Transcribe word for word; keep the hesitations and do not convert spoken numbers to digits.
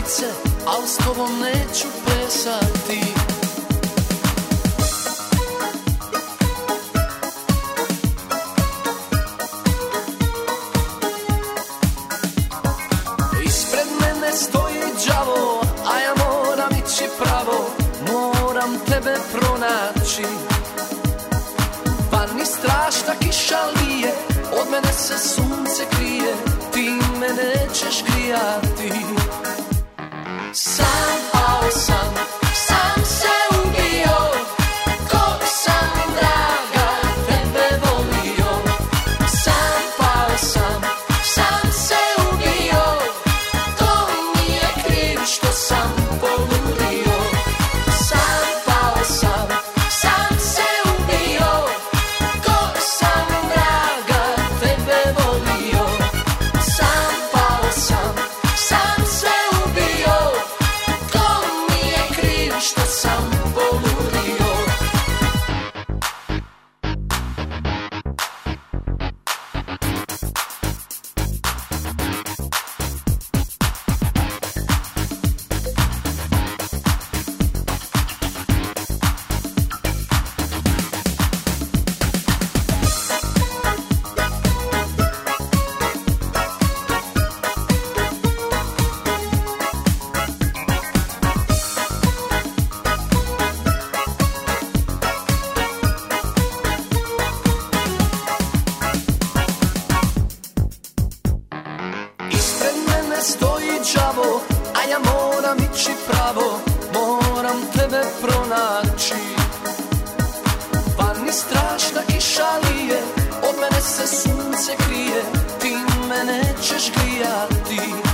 srce, al s tobom neću plesati. Ispred mene stoji đavo, a ja moram ići pravo, moram tebe pronaći. Vani strašna kiša lije, od mene se sunce krije, ti me nećeš grijati. Sam pao sam, sam se ubio, kog sam draga tebe volio. Sam pao sam, sam se ubio, to mi je kriv što sam poludio. Sam pao sam, sam se ubio, kog sam draga tebe volio. Sam pao sam, sam se ubio, to mi je kriv što sam poludio. Ispred mene stoji đavo, a ja moram ići pravo, moram tebe pronaći. Vani strašna kiša lije, od mene se sunce krije, ti me nećeš grijati.